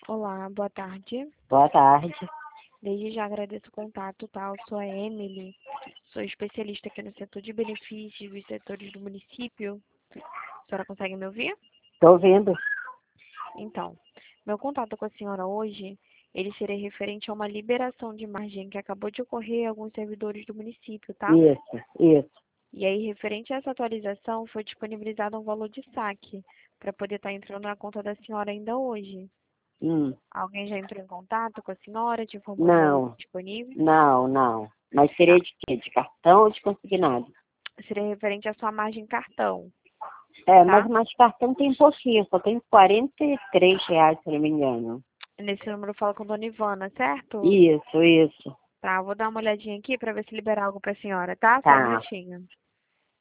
Olá, boa tarde. Boa tarde. Desde já agradeço o contato, tá? Eu sou a Emily, sou especialista aqui no setor de benefícios dos setores do município. A senhora consegue me ouvir? Estou ouvindo. Então, meu contato com a senhora hoje, ele seria referente a uma liberação de margem que acabou de ocorrer a alguns servidores do município, tá? Isso. E aí, referente a essa atualização, foi disponibilizado um valor de saque para poder estar entrando na conta da senhora ainda hoje. Alguém já entrou em contato com a senhora, te informou do valor Não, disponível? não. Mas seria Tá. de quê? De cartão ou de consignado? Seria referente à sua margem cartão, Mas tá? cartão tem pouquinho, só tem R$ 43, se não me engano. Nesse número fala com Dona Ivana, certo? Isso. Tá, vou dar uma olhadinha aqui para ver se libera algo para a senhora, tá? Só um Tá. minutinho.